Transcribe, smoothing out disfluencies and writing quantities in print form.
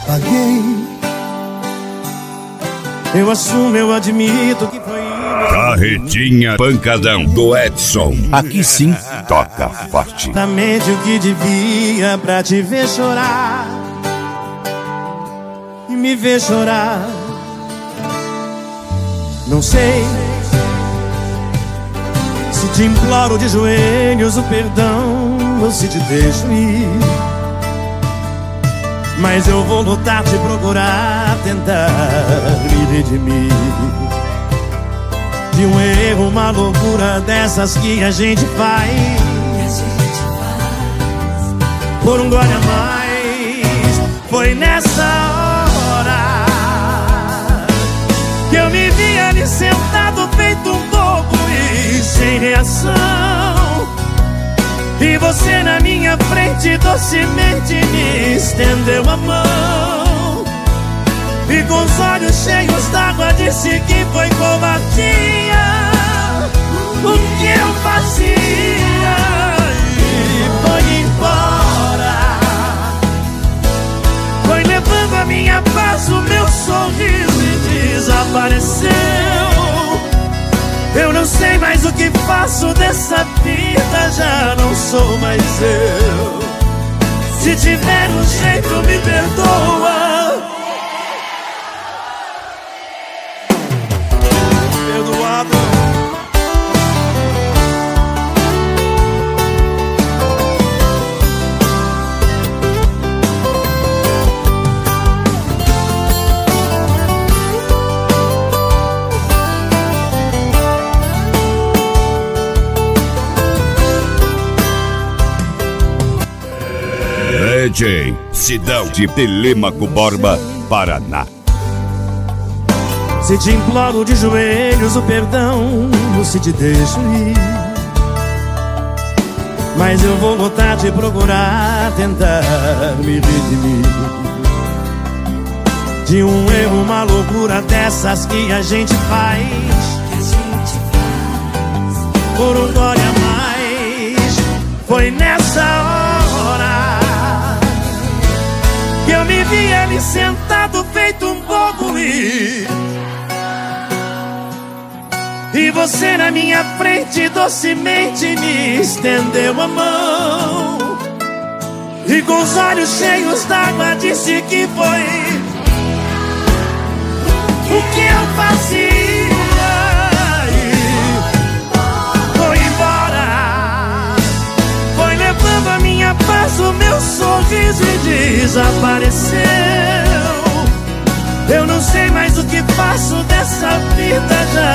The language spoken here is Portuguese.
paguei. Eu assumo, eu admito que foi. Carretinha Pancadão do Edson. Aqui sim toca forte. Exatamente o que devia pra te ver chorar e me ver chorar. Não sei se te imploro de joelhos o perdão ou se te deixo ir, mas eu vou lutar, te procurar, tentar me redimir de um erro, uma loucura dessas que a gente faz por um gole a mais. Foi nessa hora que eu me vi ali sentado feito um bobo e sem reação, e você na minha frente docemente me estendeu a mão, e com os olhos cheios d'água disse que foi covardia o que eu fazia, e foi embora. Foi levando a minha paz, o meu sorriso, e desapareceu. Eu não sei mais o que faço dessa vida, já não sou mais eu. Se tiver um jeito, me perdoa. Perdoado. DJ Sidão de Telêmaco Borba, Paraná. Se te imploro de joelhos o perdão, ou se te deixo ir, mas eu vou lutar, te procurar, tentar me redimir de um erro, uma loucura dessas que a gente faz por um gole a mais. Foi nessa hora que eu me vi ali sentado feito um bobo e você na minha frente docemente me estendeu a mão, e com os olhos cheios d'água disse que foi o que eu fazia, e foi embora. Foi levando a minha paz, o meu sorriso, e desapareceu. Eu não sei mais o que faço dessa vida, já